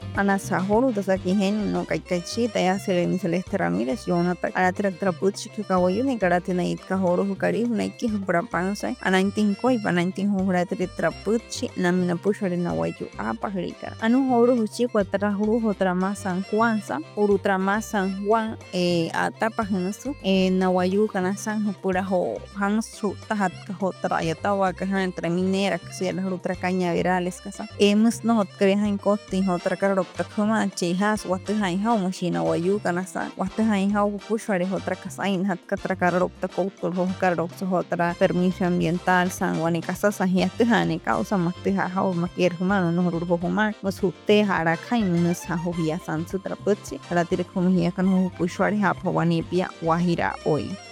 Anasahoro tasakihen no kaikachita ya Seleni Celeste Ramírez Jonathan Aratrak Trapuchi Kawayu ni Karatina Itkahoro Hukari Nike Brapansa Anaintin Koi Panaintin Huratri Trapuchi Namina Pushari Nawayu Apahirika Anu Horo Huchi Quatrahuru Hotrama San Juansa Urutrama San Juan Atapahanasu Nawayu Kanasan Hupuraho Hansu Tahat Kahotrayatawa Kahan entre minera que se la rutra cañaverales casa emus no hotkehan kotin hotra karok takuma chihas watu hain hau machina wayu kanasa watu hain hau pushare hotra kasain hat katra karok takotol ho karok so hotra permiso ambiental san wani casa sahiat hani causa maktiha hau makir humano no rurho humar mas hutte hara khain munus ha ho hiya san sutra putsi ala tire khum hiya kan ho pushare ha phawani pia wahira oi